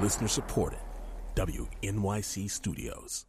Listener supported. WNYC Studios.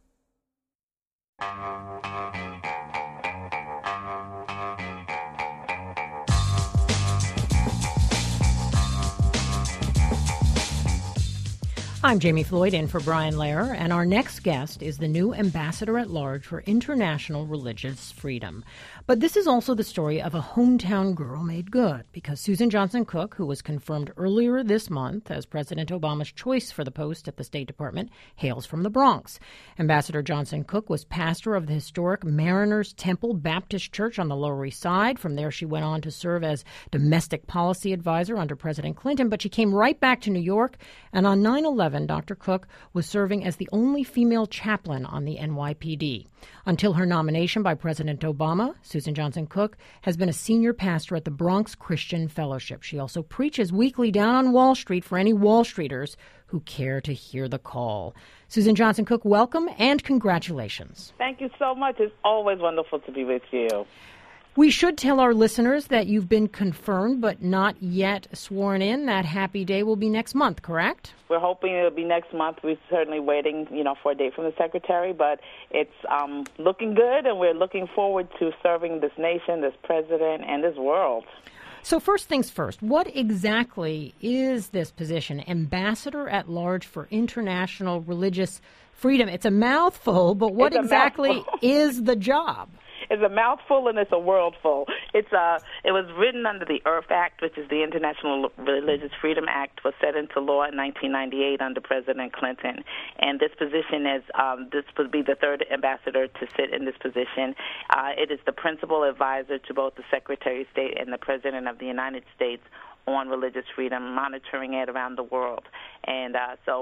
I'm Jamie Floyd in for Brian Lehrer, and our next guest is the new Ambassador at Large for International Religious Freedom. But this is also the story of a hometown girl made good, because Susan Johnson Cook, who was confirmed earlier this month as President Obama's choice for the post at the State Department, hails from the Bronx. Ambassador Johnson Cook was pastor of the historic Mariners Temple Baptist Church on the Lower East Side. From there, she went on to serve as domestic policy advisor under President Clinton, but she came right back to New York, and on 9/11, Dr. Cook was serving as the only female chaplain on the NYPD. Until her nomination by President Obama, Susan Johnson Cook has been a senior pastor at the Bronx Christian Fellowship. She also preaches weekly down on Wall Street for any Wall Streeters who care to hear the call. Susan Johnson Cook, welcome and congratulations. Thank you so much. It's always wonderful to be with you. We should tell our listeners that you've been confirmed but not yet sworn in. That happy day will be next month, correct? We're hoping it'll be next month. We're certainly waiting, for a date from the Secretary, but it's looking good, and we're looking forward to serving this nation, this president, and this world. So first things first, what exactly is this position, Ambassador at Large for International Religious Freedom? It's a mouthful, but what exactly is the job? It's a mouthful and it's a worldful. It was written under the IRF Act, which is the International Religious Freedom Act, was set into law in 1998 under President Clinton. And this position is, this would be the third ambassador to sit in this position. It is the principal advisor to both the Secretary of State and the President of the United States on religious freedom, monitoring it around the world. And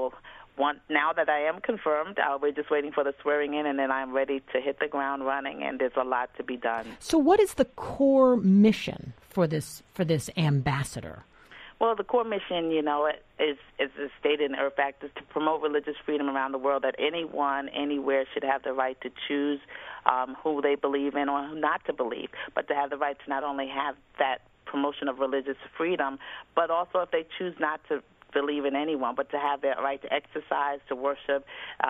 now that I am confirmed, we're just waiting for the swearing in, and then I'm ready to hit the ground running, and there's a lot to be done. So what is the core mission for this ambassador? Well, the core mission, is stated in the IRF Act, is to promote religious freedom around the world, that anyone, anywhere should have the right to choose who they believe in or who not to believe, but to have the right to not only have that promotion of religious freedom, but also if they choose not to believe in anyone, but to have that right to exercise, to worship,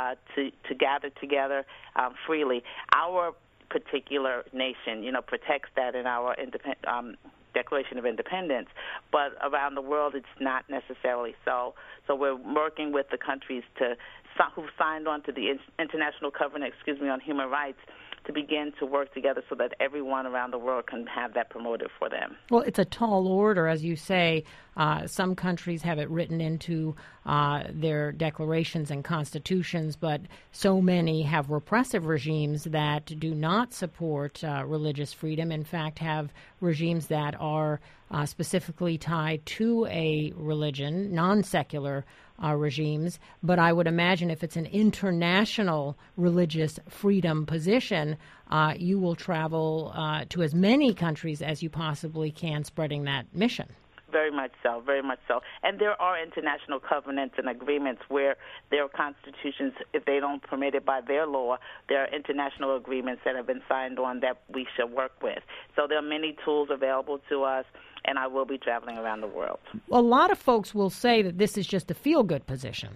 to gather together freely. Our particular nation, protects that in our Declaration of Independence, but around the world it's not necessarily so. So we're working with the countries who've signed on to the International Covenant, on Human Rights, to begin to work together so that everyone around the world can have that promoted for them. Well, it's a tall order, as you say. Some countries have it written into their declarations and constitutions, but so many have repressive regimes that do not support religious freedom. In fact, have regimes that are specifically tied to a religion, non-secular regimes. But I would imagine if it's an international religious freedom position, you will travel to as many countries as you possibly can, spreading that mission. Very much so, very much so. And there are international covenants and agreements where there are constitutions, if they don't permit it by their law, there are international agreements that have been signed on that we should work with. So there are many tools available to us, and I will be traveling around the world. A lot of folks will say that this is just a feel-good position.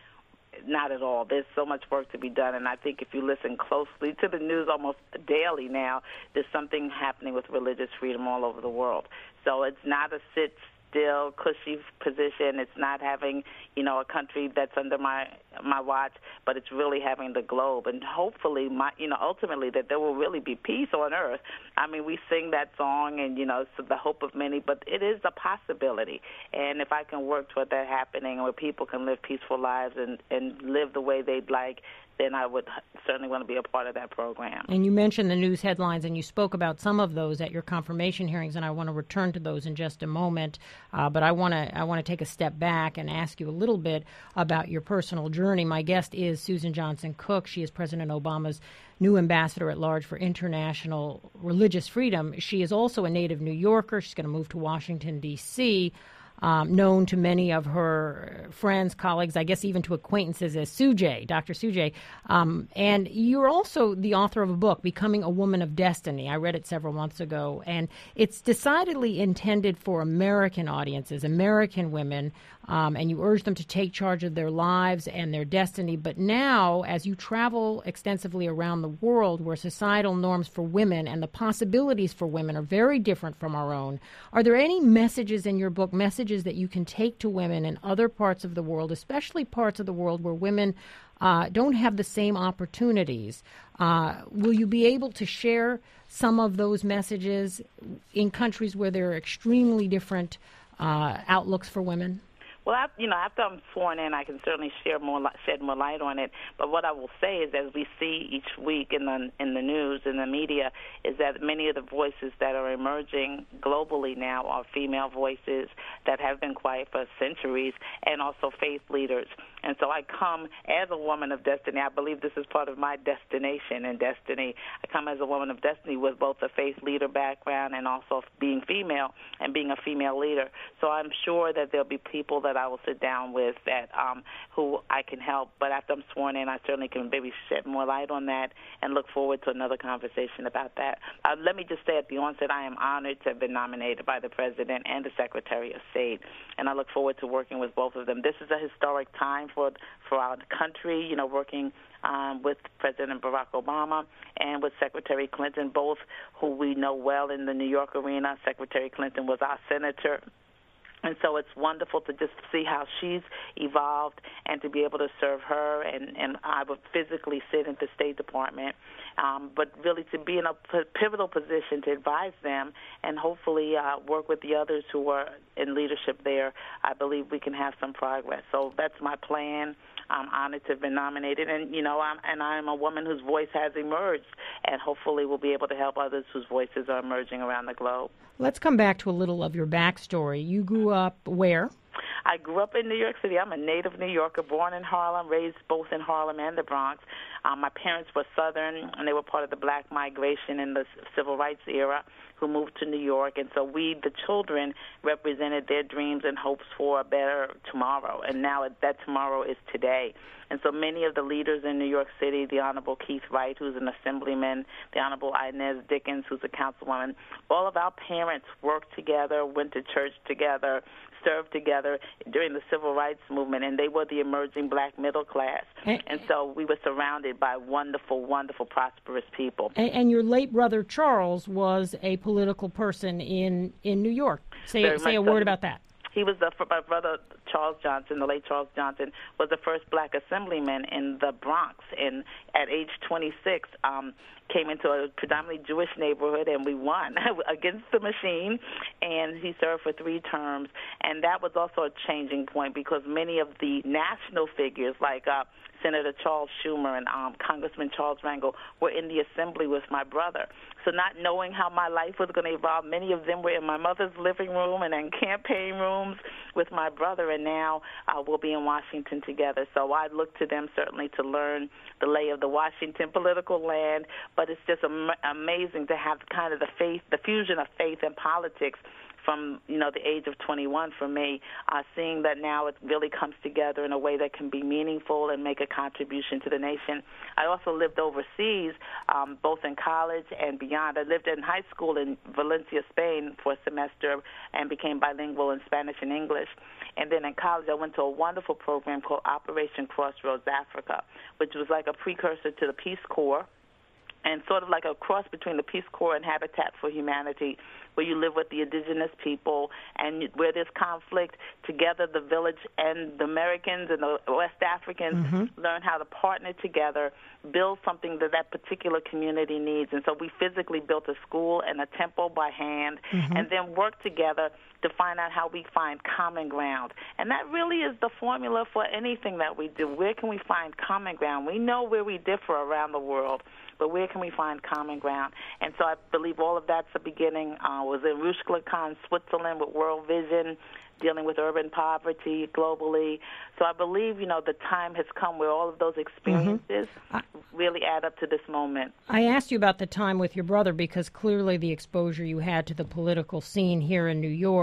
Not at all. There's so much work to be done, and I think if you listen closely to the news almost daily now, there's something happening with religious freedom all over the world. So it's not a sit-still, cushy position. It's not having, a country that's under my watch, but it's really having the globe. And hopefully, ultimately, that there will really be peace on earth. I mean, we sing that song, and, it's the hope of many, but it is a possibility. And if I can work toward that happening, where people can live peaceful lives and live the way they'd like, then I would certainly want to be a part of that program. And you mentioned the news headlines, and you spoke about some of those at your confirmation hearings, and I want to return to those in just a moment. But I want to take a step back and ask you a little bit about your personal journey. My guest is Susan Johnson Cook. She is President Obama's new ambassador at large for international religious freedom. She is also a native New Yorker. She's going to move to Washington, D.C., known to many of her friends, colleagues, I guess even to acquaintances as Sujay, Dr. Sujay. And you're also the author of a book, Becoming a Woman of Destiny. I read it several months ago, and it's decidedly intended for American audiences, American women, and you urge them to take charge of their lives and their destiny. But now, as you travel extensively around the world where societal norms for women and the possibilities for women are very different from our own, are there any messages in your book, messages that you can take to women in other parts of the world, especially parts of the world where women don't have the same opportunities? Will you be able to share some of those messages in countries where there are extremely different outlooks for women? Well, after I'm sworn in, I can certainly shed more light on it. But what I will say is, as we see each week in the news, in the media, is that many of the voices that are emerging globally now are female voices that have been quiet for centuries, and also faith leaders. And so I come as a woman of destiny. I believe this is part of my destination and destiny. I come as a woman of destiny with both a faith leader background and also being female and being a female leader. So I'm sure that there'll be people that I will sit down with that who I can help. But after I'm sworn in, I certainly can maybe shed more light on that and look forward to another conversation about that. Let me just say at the onset, I am honored to have been nominated by the President and the Secretary of State, and I look forward to working with both of them. This is a historic time for our country, working with President Barack Obama and with Secretary Clinton, both who we know well in the New York arena. Secretary Clinton was our senator. And so it's wonderful to just see how she's evolved and to be able to serve her. And I would physically sit in the State Department, but really to be in a pivotal position to advise them and hopefully work with the others who are in leadership there. I believe we can have some progress. So that's my plan. I'm honored to have been nominated, and I'm a woman whose voice has emerged, and hopefully we'll be able to help others whose voices are emerging around the globe. Let's come back to a little of your backstory. You grew up where? I grew up in New York City. I'm a native New Yorker, born in Harlem, raised both in Harlem and the Bronx. My parents were Southern, and they were part of the black migration in the Civil Rights era, who moved to New York. And so we, the children, represented their dreams and hopes for a better tomorrow. And now that tomorrow is today. And so many of the leaders in New York City, the Honorable Keith Wright, who's an assemblyman, the Honorable Inez Dickens, who's a councilwoman, all of our parents worked together, went to church together, served together during the Civil Rights Movement, and they were the emerging black middle class. And so we were surrounded by wonderful, wonderful, prosperous people. And your late brother Charles was a political person in New York. Say a word about that. He was my brother Charles Johnson, the late Charles Johnson, was the first black assemblyman in the Bronx, and at age 26 came into a predominantly Jewish neighborhood, and we won against the machine, and he served for 3 terms. And that was also a changing point because many of the national figures like Senator Charles Schumer and Congressman Charles Rangel were in the assembly with my brother. So not knowing how my life was going to evolve, many of them were in my mother's living room and in campaign rooms with my brother, and now we'll be in Washington together. So I look to them certainly to learn the lay of the Washington political land, but it's just amazing to have kind of the fusion of faith and politics from, the age of 21 for me, seeing that now it really comes together in a way that can be meaningful and make a contribution to the nation. I also lived overseas, both in college and beyond. I lived in high school in Valencia, Spain for a semester and became bilingual in Spanish and English. And then in college, I went to a wonderful program called Operation Crossroads Africa, which was like a precursor to the Peace Corps, and sort of like a cross between the Peace Corps and Habitat for Humanity, where you live with the indigenous people, and where there's conflict, together the village and the Americans and the West Africans learn how to partner together, build something that particular community needs. And so we physically built a school and a temple by hand, and then worked together to find out how we find common ground. And that really is the formula for anything that we do. Where can we find common ground? We know where we differ around the world, but where can we find common ground? And so I believe all of that's the beginning. Was in Rushklikon, Switzerland, with World Vision, dealing with urban poverty globally. So I believe, the time has come where all of those experiences really add up to this moment. I asked you about the time with your brother because clearly the exposure you had to the political scene here in New York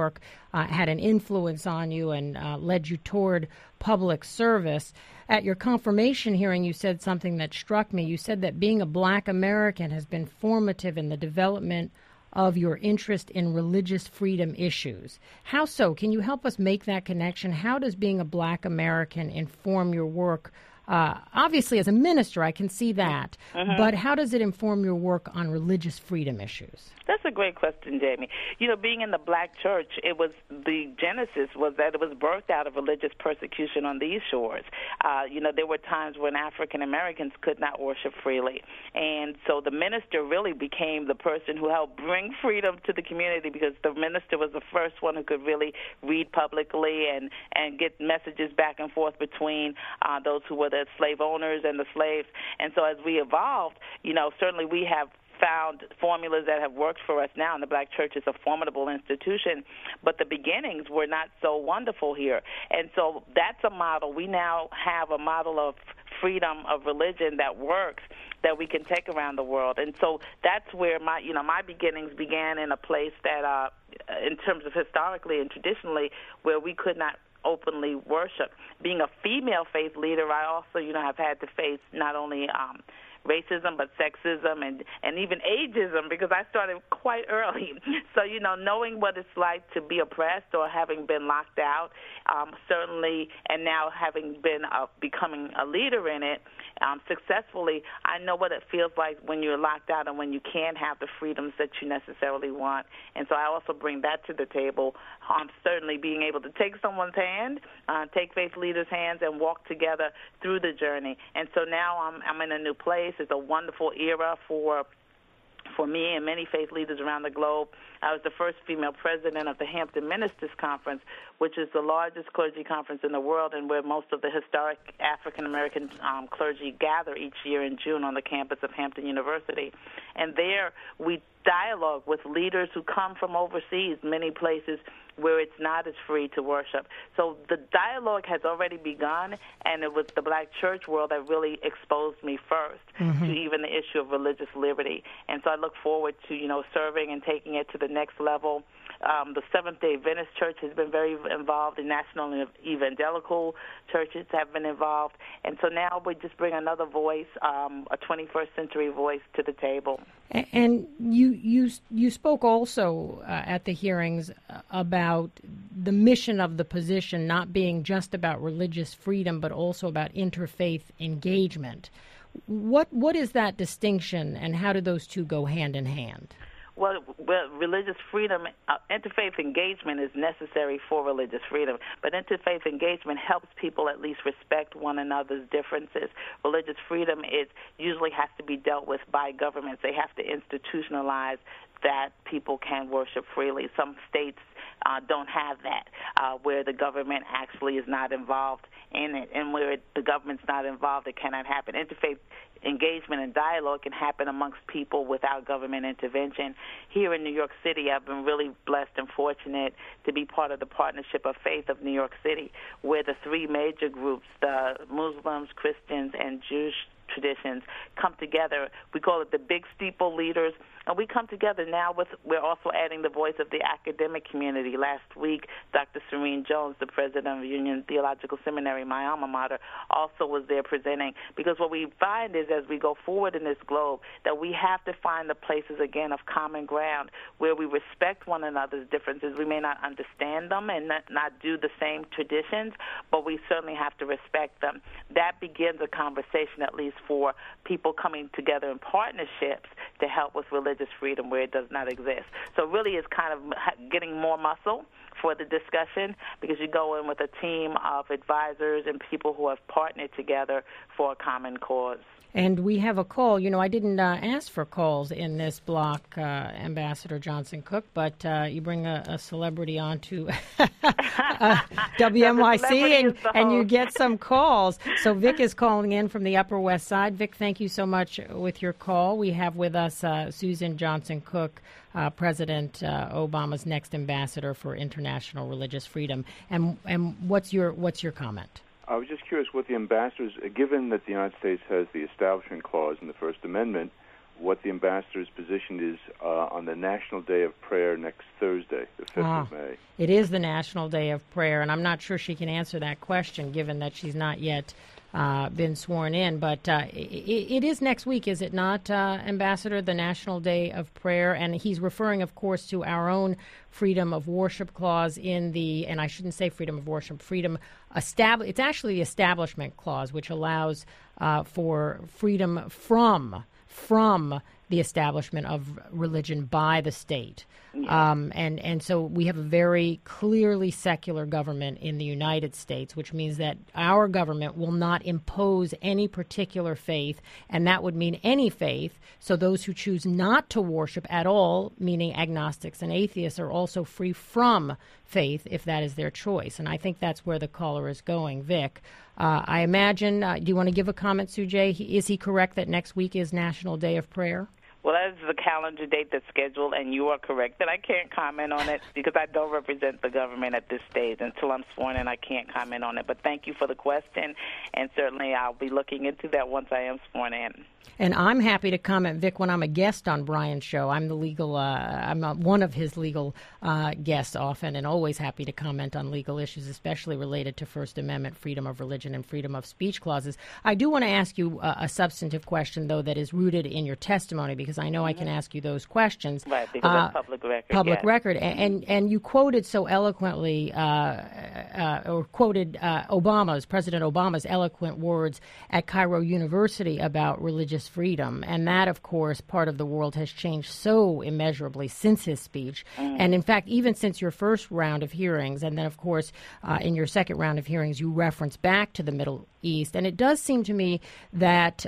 had an influence on you and led you toward public service. At your confirmation hearing, you said something that struck me. You said that being a Black American has been formative in the development of your interest in religious freedom issues. How so? Can you help us make that connection? How does being a Black American inform your work? Obviously, as a minister, I can see that. Mm-hmm. But how does it inform your work on religious freedom issues? That's a great question, Jamie. Being in the Black church, the genesis was that it was birthed out of religious persecution on these shores. There were times when African Americans could not worship freely. And so the minister really became the person who helped bring freedom to the community, because the minister was the first one who could really read publicly and get messages back and forth between those who were the slave owners and the slaves. And so as we evolved, certainly we have found formulas that have worked for us now, and the Black church is a formidable institution, but the beginnings were not so wonderful here. And so that's a model. We now have a model of freedom of religion that works, that we can take around the world. And so that's where my beginnings began, in a place that, in terms of historically and traditionally, where we could not openly worship. Being a female faith leader, I also, have had to face not only racism, but sexism and even ageism, because I started quite early. So, knowing what it's like to be oppressed or having been locked out, certainly, and now having been becoming a leader in it successfully, I know what it feels like when you're locked out and when you can't have the freedoms that you necessarily want. And so I also bring that to the table, certainly being able to take someone's hand, take faith leaders' hands, and walk together through the journey. And so now I'm in a new place. It's a wonderful era for me and many faith leaders around the globe. I was the first female president of the Hampton Ministers Conference, which is the largest clergy conference in the world, and where most of the historic African-American clergy gather each year in June on the campus of Hampton University. And there we dialogue with leaders who come from overseas, many places where it's not as free to worship. So the dialogue has already begun, and it was the Black church world that really exposed me first to even the issue of religious liberty. And so I look forward to, serving and taking it to the next level. The Seventh-day Adventist Church has been very involved. The national evangelical churches have been involved. And so now we just bring another voice, a 21st century voice, to the table. And you spoke also at the hearings about the mission of the position not being just about religious freedom, but also about interfaith engagement. What is that distinction, and how do those two go hand in hand? Well, religious freedom, interfaith engagement is necessary for religious freedom, but interfaith engagement helps people at least respect one another's differences. Religious freedom usually has to be dealt with by governments. They have to institutionalize that people can worship freely. Some states don't have that, where the government actually is not involved in it, and where the government's not involved, it cannot happen. Interfaith engagement and dialogue can happen amongst people without government intervention. Here in New York City, I've been really blessed and fortunate to be part of the Partnership of Faith of New York City, where the three major groups, the Muslims, Christians, and Jewish traditions, come together. We call it the Big Steeple Leaders, and we come together now we're also adding the voice of the academic community. Last week, Dr. Serene Jones, the president of Union Theological Seminary, my alma mater, also was there presenting, because what we find is, as we go forward in this globe, that we have to find the places, again, of common ground where we respect one another's differences. We may not understand them and not do the same traditions, but we certainly have to respect them. That begins a conversation, at least for people coming together in partnerships to help with religious freedom where it does not exist. So really it's kind of getting more muscle for the discussion, because you go in with a team of advisors and people who have partnered together for a common cause. And we have a call. I didn't ask for calls in this block, Ambassador Johnson Cook, but you bring a celebrity on to WNYC and you get some calls. So Vic is calling in from the Upper West Side. Vic, thank you so much with your call. We have with us Susan Johnson Cook, President Obama's next ambassador for international religious freedom. And what's your comment? I was just curious what the ambassadors, given that the United States has the Establishment Clause in the First Amendment, what the ambassador's position is on the National Day of Prayer next Thursday, the 5th of May. It is the National Day of Prayer, and I'm not sure she can answer that question, given that she's not yet been sworn in. But it is next week, is it not, Ambassador, the National Day of Prayer? And he's referring, of course, to our own freedom of worship clause in the, and I shouldn't say freedom of worship, it's actually the Establishment Clause, which allows for freedom from the establishment of religion by the state. Yeah. And so we have a very clearly secular government in the United States, which means that our government will not impose any particular faith, and that would mean any faith. So those who choose not to worship at all, meaning agnostics and atheists, are also free from faith if that is their choice. And I think that's where the caller is going. Vic, I imagine, do you want to give a comment, Sujay? Is he correct that next week is National Day of Prayer? Well, that is the calendar date that's scheduled, and you are correct that I can't comment on it because I don't represent the government at this stage. Until I'm sworn in, I can't comment on it. But thank you for the question, and certainly I'll be looking into that once I am sworn in. And I'm happy to comment, Vic, when I'm a guest on Brian's show. I'm the legal, I'm one of his legal guests often, and always happy to comment on legal issues, especially related to First Amendment, freedom of religion, and freedom of speech clauses. I do want to ask you a substantive question, though, that is rooted in your testimony, because I know I can ask you those questions. Right, because that's public record. Public record. And you quoted so eloquently, or quoted President Obama's eloquent words at Cairo University about religious freedom. And that, of course, part of the world has changed so immeasurably since his speech. And in fact, even since your first round of hearings, and then, of course, in your second round of hearings, you reference back to the Middle East. And it does seem to me that,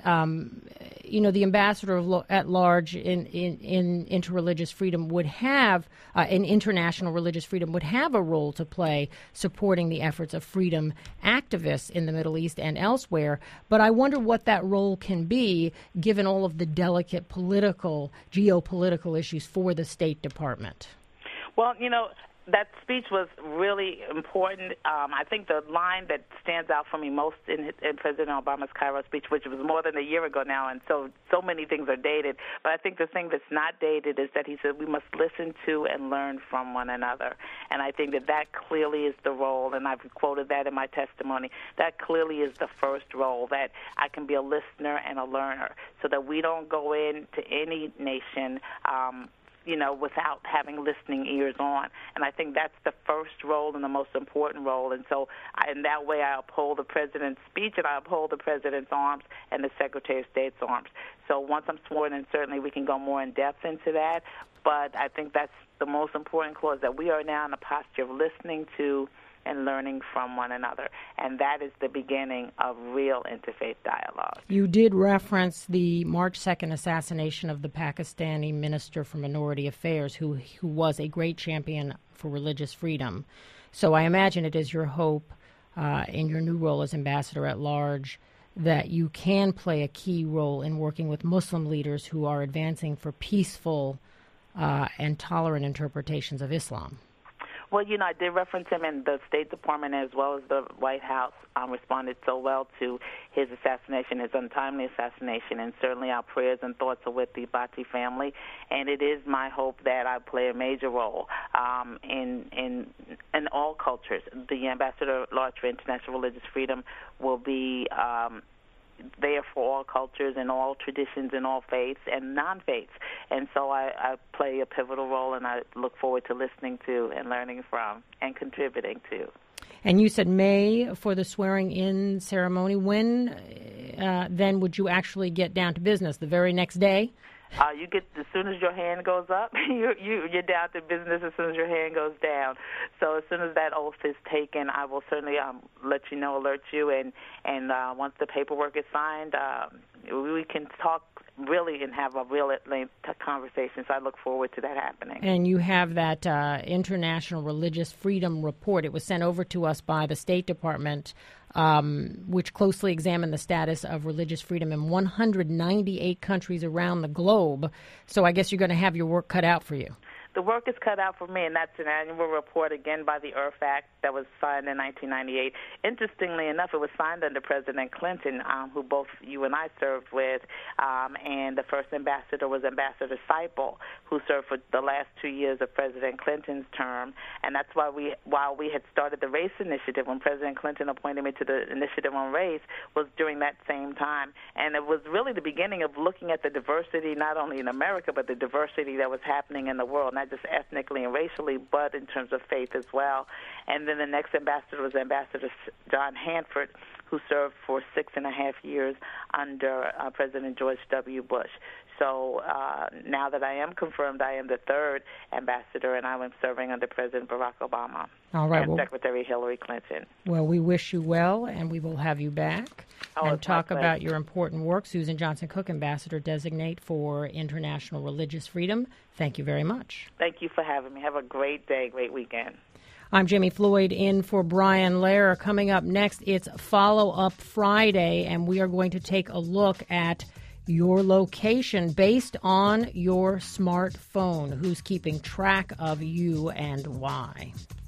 the ambassador at large in interreligious freedom would have, in international religious freedom, would have a role to play supporting the efforts of freedom activists in the Middle East and elsewhere. But I wonder what that role can be, given all of the delicate geopolitical issues for the State Department. Well, that speech was really important. I think the line that stands out for me most in President Obama's Cairo speech, which was more than a year ago now, and so many things are dated, but I think the thing that's not dated is that he said we must listen to and learn from one another. And I think that clearly is the role, and I've quoted that in my testimony, that clearly is the first role, that I can be a listener and a learner, so that we don't go into any nation without having listening ears on. And I think that's the first role and the most important role. And so in that way, I uphold the President's speech and I uphold the President's arms and the Secretary of State's arms. So once I'm sworn in, certainly we can go more in depth into that. But I think that's the most important clause, that we are now in a posture of listening to and learning from one another. And that is the beginning of real interfaith dialogue. You did reference the March 2nd assassination of the Pakistani Minister for Minority Affairs, who was a great champion for religious freedom. So I imagine it is your hope in your new role as ambassador at large that you can play a key role in working with Muslim leaders who are advancing for peaceful and tolerant interpretations of Islam. Well, I did reference him, and the State Department as well as the White House responded so well to his assassination, his untimely assassination, and certainly our prayers and thoughts are with the Bhatti family. And it is my hope that I play a major role in all cultures. The Ambassador at Large for International Religious Freedom will be there for all cultures and all traditions and all faiths and non-faiths. And so I play a pivotal role, and I look forward to listening to and learning from and contributing to. And you said May for the swearing-in ceremony. When then would you actually get down to business? The very next day? You get, as soon as your hand goes up, you're down to business as soon as your hand goes down. So as soon as that oath is taken, I will certainly let you know, alert you, and once the paperwork is signed, we can talk really and have a real conversation. So I look forward to that happening. And you have that International Religious Freedom Report. It was sent over to us by the State Department, which closely examined the status of religious freedom in 198 countries around the globe. So I guess you're going to have your work cut out for you. the work is cut out for me, and that's an annual report, again, by the IRF Act that was signed in 1998. Interestingly enough, it was signed under President Clinton, who both you and I served with, and the first ambassador was Ambassador Seipel, who served for the last 2 years of President Clinton's term. And that's why while we had started the race initiative, when President Clinton appointed me to the initiative on race, was during that same time. And it was really the beginning of looking at the diversity, not only in America, but the diversity that was happening in the world, not just ethnically and racially, but in terms of faith as well. And then the next ambassador was Ambassador John Hanford, who served for 6.5 years under President George W. Bush. So now that I am confirmed, I am the third ambassador, and I am serving under President Barack Obama. All right, and Secretary Hillary Clinton. Well, we wish you well, and we will have you back and talk about your important work. Susan Johnson Cook, Ambassador Designate for International Religious Freedom. Thank you very much. Thank you for having me. Have a great day, great weekend. I'm Jimmy Floyd in for Brian Lehrer. Coming up next, it's Follow Up Friday, and we are going to take a look at your location based on your smartphone. Who's keeping track of you and why?